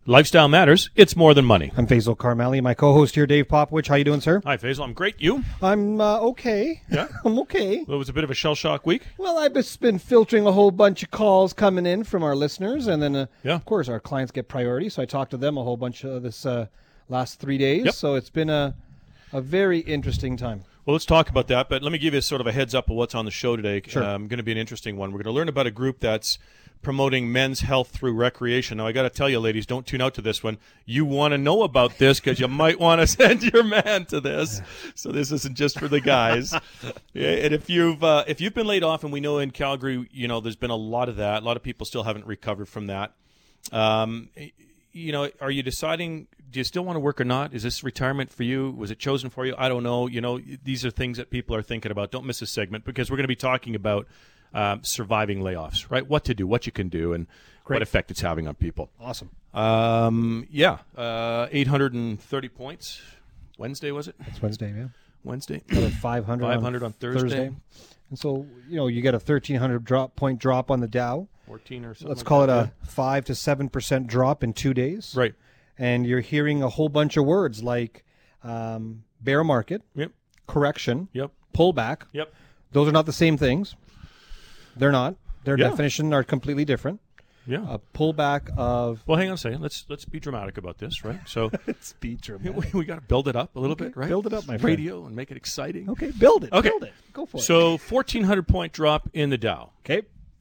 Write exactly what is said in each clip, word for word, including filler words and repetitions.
Lifestyle matters. It's more than money. I'm Faisal Karmali. My co-host here, Dave Popowich. How you doing, sir? Hi, Faisal. I'm great. You? I'm uh, okay. Yeah? I'm okay. Well, it was a bit of a shell shock week. Well, I've just been filtering a whole bunch of calls coming in from our listeners, and then, uh, Yeah. of course, our clients get priority, so I talked to them a whole bunch of this uh, last three days, Yep. so it's been a, a very interesting time. Well, let's talk about that, but let me give you sort of a heads up of what's on the show today. Sure. Um, going to be an interesting one. We're going to learn about a group that's promoting men's health through recreation. Now, I got to tell you, ladies, don't tune out to this one. You want to know about this because you might want to send your man to this. So this isn't just for the guys. Yeah, and if you've uh, if you've been laid off, and we know in Calgary, you know, there's been a lot of that. A lot of people still haven't recovered from that. Um, you know, are you deciding? Do you still want to work or not? Is this retirement for you? Was it chosen for you? I don't know. You know, these are things that people are thinking about. Don't miss this segment because we're going to be talking about um, surviving layoffs, right? What to do, what you can do, and Great. what effect it's having on people. Awesome. Um, yeah, uh, eight hundred thirty points. Wednesday, was it? It's Wednesday, yeah. Wednesday. Another five hundred, five hundred on, on Thursday. Thursday. And so, you know, you get a thirteen hundred drop point drop on the Dow. fourteen or something. Let's like call that, it a five to seven percent drop in two days. Right. And you're hearing a whole bunch of words like um, bear market, Yep. correction, Yep. pullback. Yep. Those are not the same things. They're not. Their Yeah. definition are completely different. Yeah. A pullback of Well, hang on a second. Let's let's be dramatic about this, right? So speech or we, we got to build it up a little Okay, bit, right? build it up, my friend. Radio and make it exciting. okay, build it. Okay. Build it. Go for it. So fourteen hundred point drop in the Dow. okay,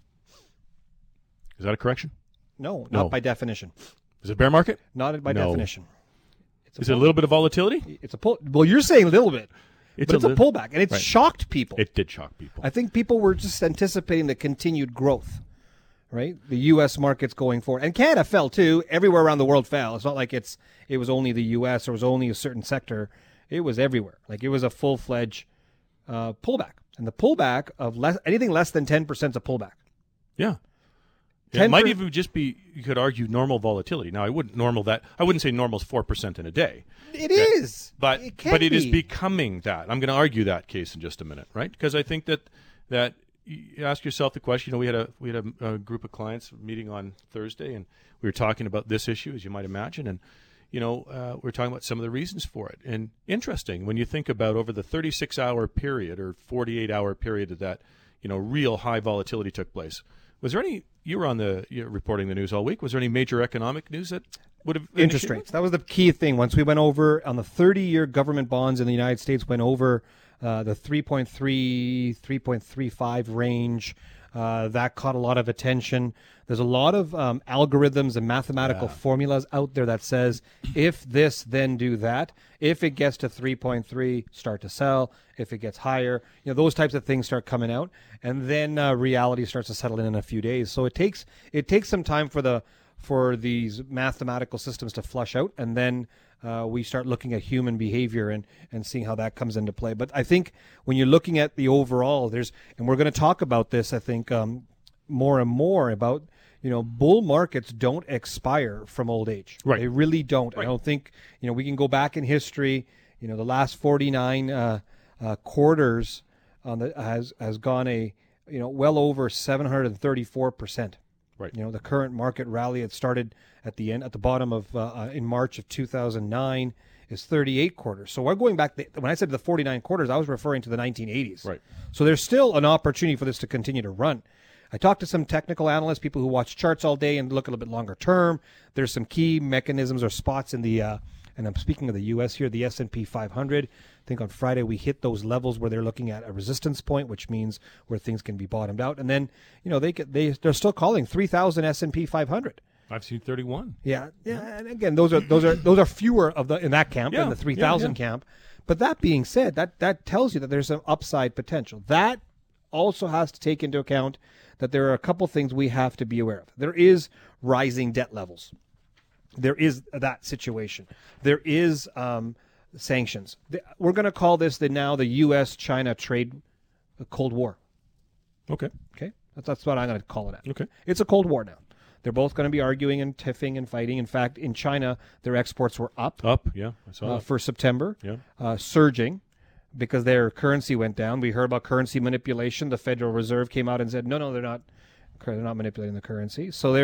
Is that a correction? no, not No. by definition. Is it bear market? Not by No. definition. It's Is it a little bit of volatility? It's a pull. Well, you're saying a little bit, It's but it's a, lit- pullback, and it's Right. shocked people. It did shock people. I think people were just anticipating the continued growth, right? The U S market's going forward, and Canada fell too. Everywhere around the world fell. It's not like it's it was only the U S or it was only a certain sector. It was everywhere. Like it was a full fledged uh, pullback, and the pullback of less anything less than ten percent is a pullback. Yeah. Yeah, ten it might per- even just be, you could argue, normal volatility. Now, I wouldn't normal that. I wouldn't say normal is four percent in a day. It is, But it can but it is be. becoming that. I'm going to argue that case in just a minute, right? Because I think that that you ask yourself the question. You know, we had a we had a, a group of clients meeting on Thursday, and we were talking about this issue, as you might imagine, and you know, uh, we we're talking about some of the reasons for it. And interesting when you think about over the thirty-six hour period or forty-eight hour period that that you know real high volatility took place. Was there any? You were on the you know, reporting the news all week. Was there any major economic news that would have interest rates? That was the key thing. Once we went over on the thirty-year government bonds in the United States, went over uh, the three point three, three point three five range. Uh, that caught a lot of attention. There's a lot of um, algorithms and mathematical Yeah. formulas out there that says if this, then do that. If it gets to three point three, start to sell. If it gets higher, you know those types of things start coming out, and then uh, reality starts to settle in in a few days. So it takes it takes some time for the for these mathematical systems to flush out, and then uh, we start looking at human behavior and, and seeing how that comes into play. But I think when you're looking at the overall, there's, and we're going to talk about this, I think, um, more and more about, you know, bull markets don't expire from old age. Right. They really don't. Right. I don't think, you know, we can go back in history, you know, the last forty-nine uh, uh, quarters on the, has, has gone a, you know, well over seven hundred thirty-four percent. Right. You know, the current market rally, it started at the end, at the bottom of, uh, uh, in March of two thousand nine, is thirty-eight quarters. So we're going back, the, when I said the forty-nine quarters, I was referring to the nineteen eighties. Right. So there's still an opportunity for this to continue to run. I talked to some technical analysts, people who watch charts all day and look a little bit longer term. There's some key mechanisms or spots in the, uh, and I'm speaking of the U S here, the S and P five hundred. I think on Friday we hit those levels where they're looking at a resistance point, which means where things can be bottomed out. And then, you know, they get, they they're still calling three thousand S and P five hundred. I've seen thirty-one. Yeah, yeah. And again, those are those are those are fewer of the in that camp Yeah, in the three thousand yeah, yeah. camp. But that being said, that that tells you that there's some upside potential. That also has to take into account that there are a couple things we have to be aware of. There is rising debt levels. There is that situation. There is um, sanctions. The- We're going to call this the now the U S China trade Cold War. Okay. Okay, that's, that's what I'm going to call it at. Okay. It's a Cold War now. They're both going to be arguing and tiffing and fighting. In fact, in China, their exports were up Up. Yeah. I saw uh, that. for September, Yeah. uh, surging because their currency went down. We heard about currency manipulation. The Federal Reserve came out and said, no, no, they're not. They're not manipulating the currency. So there's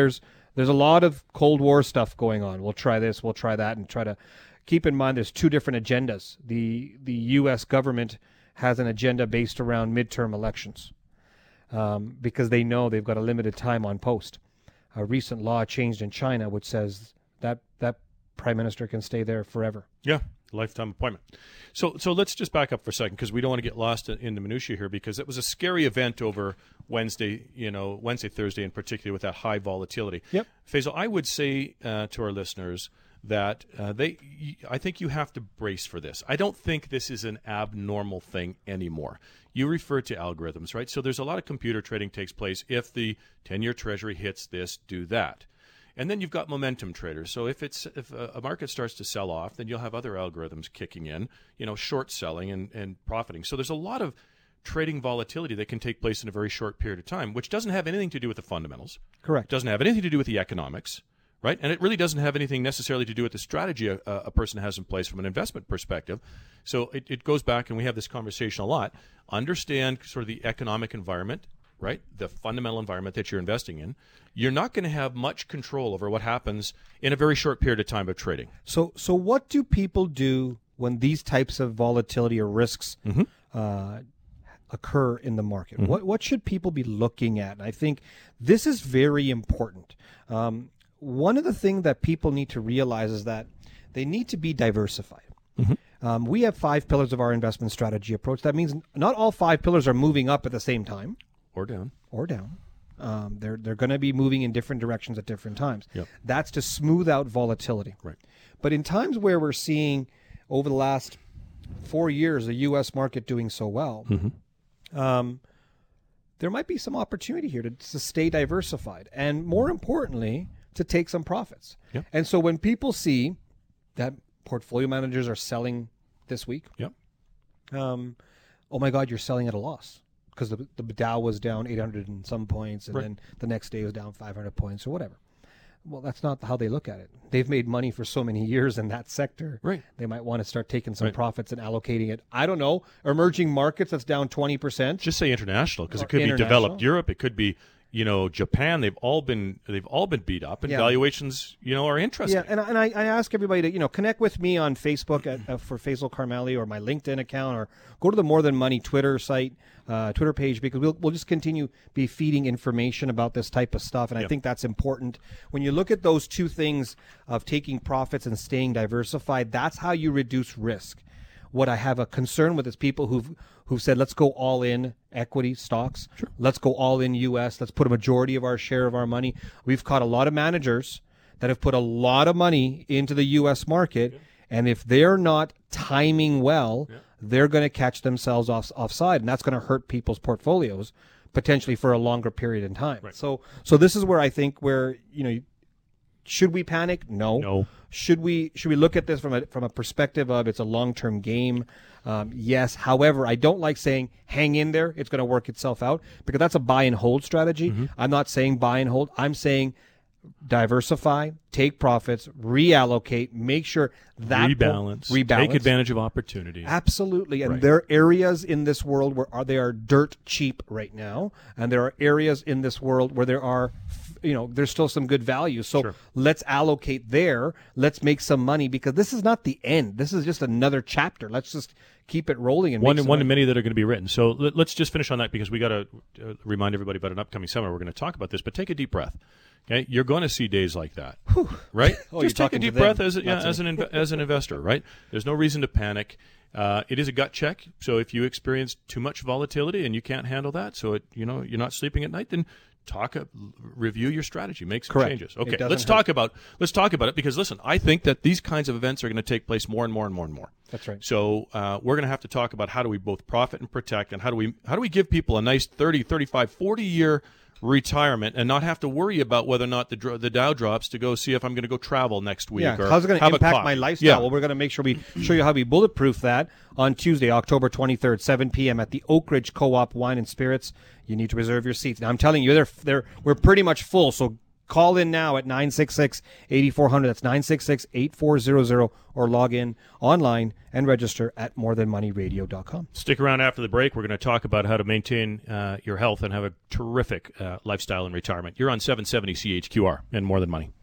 There's a lot of Cold War stuff going on. We'll try this, we'll try that, and try to keep in mind there's two different agendas. The the U S government has an agenda based around midterm elections um, because they know they've got a limited time on post. A recent law changed in China which says that that prime minister can stay there forever. Yeah, lifetime appointment. So so let's just back up for a second because we don't want to get lost in, in the minutiae here because it was a scary event over Wednesday, you know, Wednesday, Thursday in particular with that high volatility. Yep. Faisal, I would say uh, to our listeners that uh, they, I think you have to brace for this. I don't think this is an abnormal thing anymore. You refer to algorithms, right? So there's a lot of computer trading takes place. If the ten-year Treasury hits this, do that. And then you've got momentum traders. So if it's if a market starts to sell off, then you'll have other algorithms kicking in, you know, short selling and, and profiting. So there's a lot of trading volatility that can take place in a very short period of time, which doesn't have anything to do with the fundamentals. Correct. Doesn't have anything to do with the economics. Right? And it really doesn't have anything necessarily to do with the strategy a, a person has in place from an investment perspective. So it, it goes back, and we have this conversation a lot, understand sort of the economic environment, right? The fundamental environment that you're investing in. You're not going to have much control over what happens in a very short period of time of trading. So, so what do people do when these types of volatility or risks mm-hmm. uh, occur in the market? Mm-hmm. What, what should people be looking at? And I think this is very important. Um, One of the things that people need to realize is that they need to be diversified. Mm-hmm. Um, we have five pillars of our investment strategy approach. That means not all five pillars are moving up at the same time. Or down. Or down. Um, they're they're going to be moving in different directions at different times. Yep. That's to smooth out volatility. Right. But in times where we're seeing over the last four years the U S market doing so well, mm-hmm. um, there might be some opportunity here to, to stay diversified. And more importantly, to take some profits. Yep. And so when people see that portfolio managers are selling this week, yep. um, oh my God, you're selling at a loss because the, the Dow was down eight hundred and some points, and right. then the next day was down five hundred points or whatever. Well, that's not how they look at it. They've made money for so many years in that sector. Right. They might want to start taking some right. profits and allocating it. I don't know. Emerging markets, that's down twenty percent. Just say international because it could be developed Europe. It could be You know, Japan, they've all been they've all been beat up, and yeah. valuations, you know, are interesting. Yeah, and, and I, I ask everybody to, you know, connect with me on Facebook at, uh, for Faisal Karmali, or my LinkedIn account, or go to the More Than Money Twitter site, uh, Twitter page, because we'll we'll just continue be feeding information about this type of stuff, and yeah. I think that's important. When you look at those two things of taking profits and staying diversified, that's how you reduce risk. What I have a concern with is people who've who've said, let's go all in equity stocks. Sure. Let's go all in U S. Let's put a majority of our share of our money. We've caught a lot of managers that have put a lot of money into the U S market. Yeah. And if they're not timing well, yeah. they're going to catch themselves off offside. And that's going to hurt people's portfolios potentially for a longer period in time. Right. So, so this is where I think where, you know, should we panic? No. No. Should we should we look at this from a from a perspective of it's a long-term game? Um, yes. However, I don't like saying hang in there. It's going to work itself out, because that's a buy and hold strategy. Mm-hmm. I'm not saying buy and hold. I'm saying diversify, take profits, reallocate, make sure that rebalance, rebalance, take advantage of opportunity. Absolutely. And right. there are areas in this world where are, they are dirt cheap right now, and there are areas in this world where there are, you know, there's still some good value. So sure. let's allocate there. Let's make some money, because this is not the end. This is just another chapter. Let's just keep it rolling. And one make and one money. of many that are going to be written. So let, let's just finish on that, because we got to uh, remind everybody about an upcoming seminar. We're going to talk about this, but take a deep breath. Okay, you're going to see days like that, Whew. right? Oh, just you're take a talking deep to breath them. as a, yeah, as an inv- as an investor, right? There's no reason to panic. Uh, it is a gut check. So if you experience too much volatility and you can't handle that, so it, you know, you're not sleeping at night, then talk, uh, review your strategy, make some Correct. changes. Okay, let's hurt. talk about let's talk about it, because listen, I think that these kinds of events are going to take place more and more and more and more. That's right. So uh, we're going to have to talk about how do we both profit and protect, and how do we how do we give people a nice thirty, thirty-five, forty year retirement and not have to worry about whether or not the dro- the Dow drops to go see if I'm going to go travel next week. Yeah, or how's it going to impact my lifestyle? Yeah. Well, we're going to make sure we show you how we bulletproof that on Tuesday, October twenty-third, seven p.m. at the Oak Ridge Co-op Wine and Spirits. You need to reserve your seats. Now, I'm telling you, they're they're we're pretty much full, so Call in now at nine six six, eight four zero zero. That's nine six six, eight four zero zero, or log in online and register at more than money radio dot com. Stick around after the break. We're going to talk about how to maintain uh, your health and have a terrific uh, lifestyle in retirement. You're on seven seventy C H Q R and More Than Money.